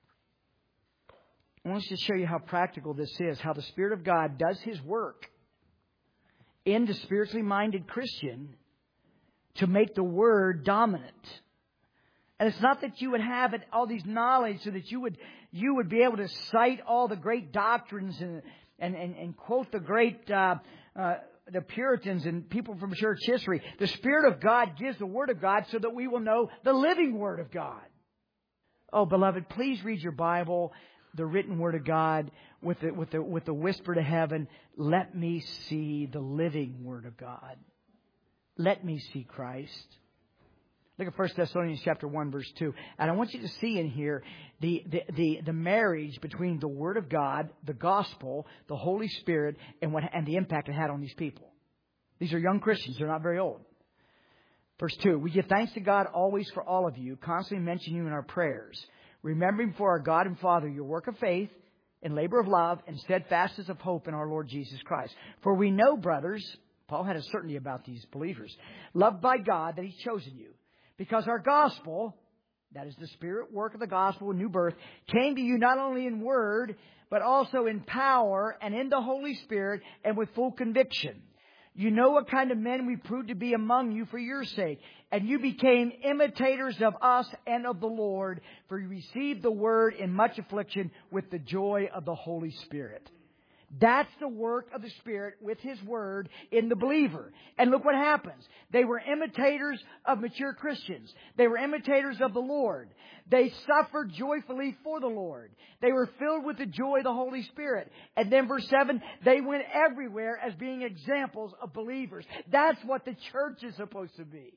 I want to show you how practical this is, how the Spirit of God does His work in the spiritually minded Christian to make the Word dominant. And it's not that you would have it, all these knowledge so that you would you would be able to cite all the great doctrines and and, and, and quote the great uh, uh, the Puritans and people from church history. The Spirit of God gives the Word of God so that we will know the living Word of God. Oh, beloved, please read your Bible, the written Word of God, with the, with the, with the whisper to heaven. Let me see the living Word of God. Let me see Christ. Look at First Thessalonians chapter one, verse two. And I want you to see in here the, the, the, the marriage between the Word of God, the gospel, the Holy Spirit, and what and the impact it had on these people. These are young Christians. They're not very old. Verse two. We give thanks to God always for all of you, constantly mentioning you in our prayers, remembering before our God and Father your work of faith and labor of love and steadfastness of hope in our Lord Jesus Christ. For we know, brothers, Paul had a certainty about these believers, loved by God, that He's chosen you. Because our gospel, that is the Spirit work of the gospel, new birth, came to you not only in word, but also in power and in the Holy Spirit and with full conviction. You know what kind of men we proved to be among you for your sake. And you became imitators of us and of the Lord, for you received the word in much affliction with the joy of the Holy Spirit. That's the work of the Spirit with His Word in the believer. And look what happens. They were imitators of mature Christians. They were imitators of the Lord. They suffered joyfully for the Lord. They were filled with the joy of the Holy Spirit. And then verse seven, they went everywhere as being examples of believers. That's what the church is supposed to be.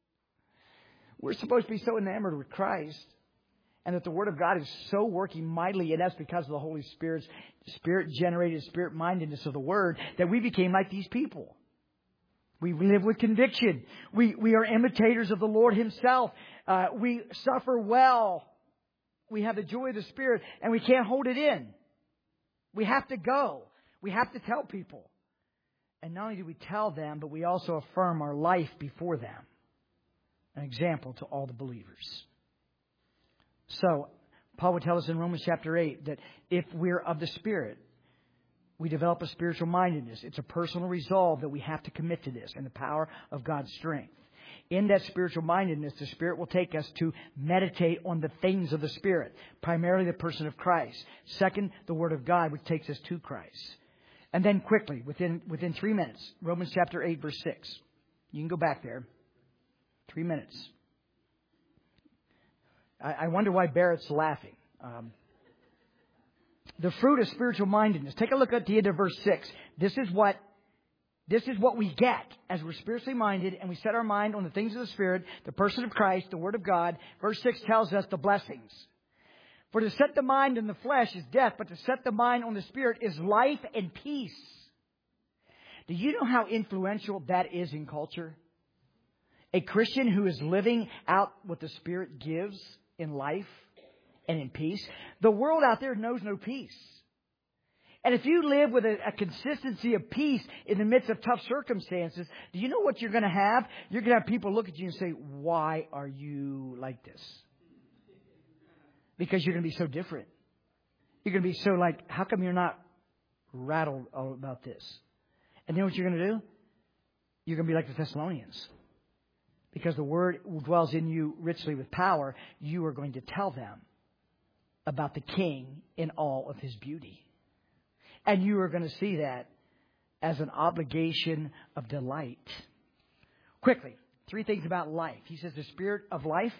We're supposed to be so enamored with Christ, and that the Word of God is so working mightily in us because of the Holy Spirit's Spirit-generated, Spirit-mindedness of the Word, that we became like these people. We live with conviction. We, we are imitators of the Lord Himself. Uh, we suffer well. We have the joy of the Spirit, and we can't hold it in. We have to go. We have to tell people. And not only do we tell them, but we also affirm our life before them. An example to all the believers. So, Paul would tell us in Romans chapter eight that if we're of the Spirit, we develop a spiritual mindedness. It's a personal resolve that we have to commit to this in the power of God's strength. In that spiritual mindedness, the Spirit will take us to meditate on the things of the Spirit, primarily the person of Christ. Second, the Word of God, which takes us to Christ. And then quickly, within within three minutes, Romans chapter eight, verse six. You can go back there. Three minutes. I, I wonder why Barrett's laughing. Um, the fruit of spiritual mindedness. Take a look at the end of verse six. This is what This is what we get as we're spiritually minded and we set our mind on the things of the Spirit, the person of Christ, the Word of God. Verse six tells us the blessings. For to set the mind on the flesh is death, but to set the mind on the Spirit is life and peace. Do you know how influential that is in culture? A Christian who is living out what the Spirit gives in life and in peace. The world out there knows no peace. And if you live with a, a consistency of peace in the midst of tough circumstances, do you know what you're going to have? You're going to have people look at you and say, why are you like this? Because you're going to be so different. You're going to be so like, how come you're not rattled about this? And then what you're going to do? You're going to be like the Thessalonians. Because the Word dwells in you richly with power, you are going to tell them about the King in all of His beauty. And you are going to see that as an obligation of delight. Quickly, three things about life. He says the Spirit of life.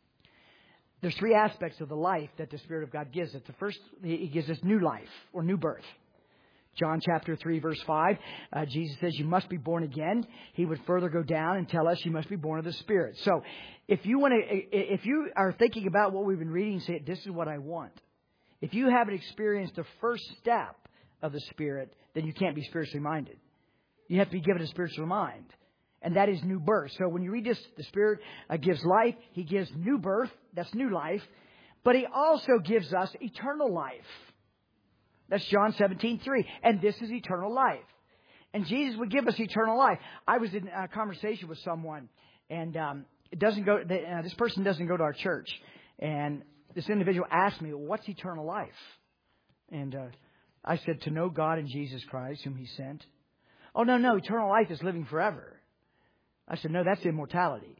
There's three aspects of the life that the Spirit of God gives us. The first, He gives us new life or new birth. John chapter three, verse five, uh, Jesus says you must be born again. He would further go down and tell us you must be born of the Spirit. So if you want to, if you are thinking about what we've been reading and say, this is what I want. If you haven't experienced the first step of the Spirit, then you can't be spiritually minded. You have to be given a spiritual mind. And that is new birth. So when you read this, the Spirit uh, gives life. He gives new birth. That's new life. But He also gives us eternal life. That's John seventeen three. And this is eternal life. And Jesus would give us eternal life. I was in a conversation with someone. And um, it doesn't go. Uh, this person doesn't go to our church. And this individual asked me, well, what's eternal life? And uh, I said, to know God and Jesus Christ, whom He sent. Oh, no, no. Eternal life is living forever. I said, no, that's immortality.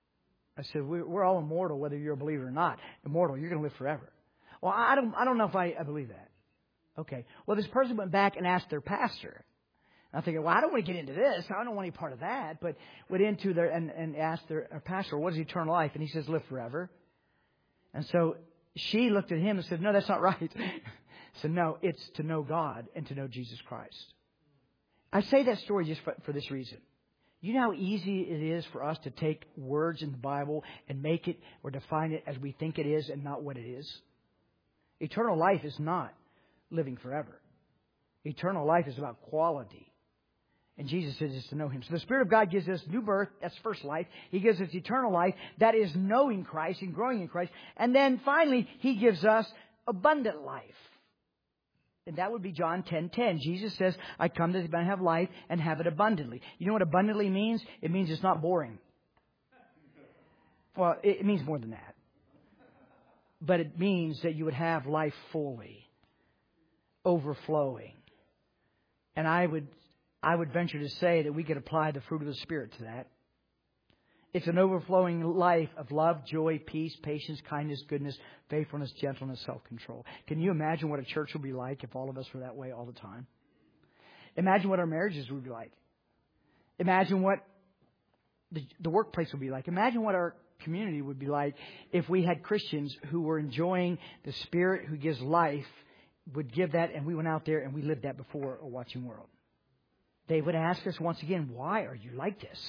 I said, we're all immortal, whether you're a believer or not. Immortal, you're going to live forever. Well, I don't, I don't know if I, I believe that. Okay. Well, this person went back and asked their pastor. I'm thinking, well, I don't want to get into this. I don't want any part of that. But went into their and, and asked their, their pastor, what is eternal life? And he says, live forever. And so she looked at him and said, no, that's not right. So no, it's to know God and to know Jesus Christ. I say that story just for, for this reason. You know how easy it is for us to take words in the Bible and make it or define it as we think it is and not what it is? Eternal life is not living forever. Eternal life is about quality. And Jesus says it's to know Him. So the Spirit of God gives us new birth. That's first life. He gives us eternal life. That is knowing Christ and growing in Christ. And then finally, He gives us abundant life. And that would be John ten ten. Jesus says, I come that they might have life and have it abundantly. You know what abundantly means? It means it's not boring. Well, it means more than that. But it means that you would have life fully, overflowing. And I would, I would venture to say that we could apply the fruit of the Spirit to that. It's an overflowing life of love, joy, peace, patience, kindness, goodness, faithfulness, gentleness, self-control. Can you imagine what a church would be like if all of us were that way all the time? Imagine what our marriages would be like. Imagine what the, the workplace would be like. Imagine what our community would be like if we had Christians who were enjoying the Spirit who gives life, would give that, and we went out there and we lived that before a watching world. They would ask us once again, why are you like this?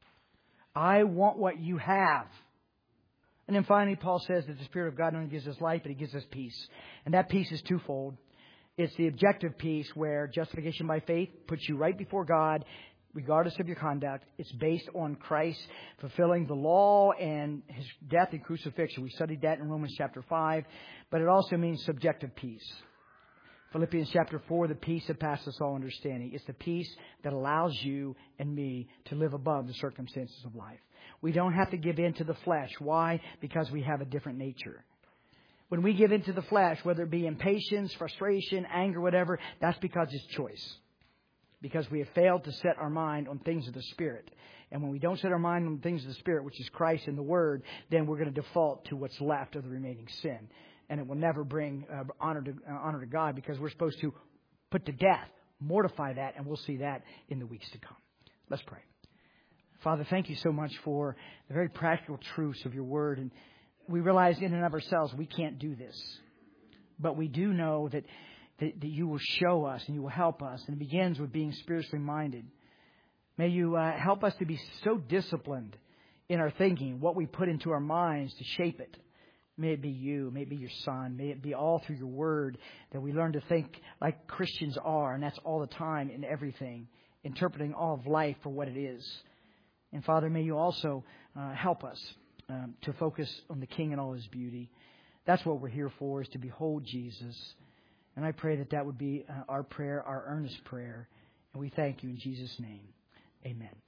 I want what you have. And then finally, Paul says that the Spirit of God not only gives us life, but He gives us peace. And that peace is twofold. It's the objective peace where justification by faith puts you right before God, regardless of your conduct. It's based on Christ fulfilling the law and His death and crucifixion. We studied that in Romans chapter five. But it also means subjective peace. Philippians chapter four, the peace that passes all understanding. It's the peace that allows you and me to live above the circumstances of life. We don't have to give in to the flesh. Why? Because we have a different nature. When we give in to the flesh, whether it be impatience, frustration, anger, whatever, that's because it's choice. because we have failed to set our mind on things of the Spirit. And when we don't set our mind on things of the Spirit, which is Christ and the Word, then we're going to default to what's left of the remaining sin. And it will never bring uh, honor to uh, honor to God, because we're supposed to put to death, mortify that, and we'll see that in the weeks to come. Let's pray. Father, thank you so much for the very practical truths of your Word. And we realize in and of ourselves we can't do this. But we do know that, that, that you will show us and you will help us. And it begins with being spiritually minded. May you uh, help us to be so disciplined in our thinking, what we put into our minds to shape it. May it be you, may it be your Son, may it be all through your Word that we learn to think like Christians are, and that's all the time in everything, interpreting all of life for what it is. And Father, may you also uh, help us um, to focus on the King and all His beauty. That's what we're here for, is to behold Jesus. And I pray that that would be uh, our prayer, our earnest prayer. And we thank you in Jesus' name. Amen.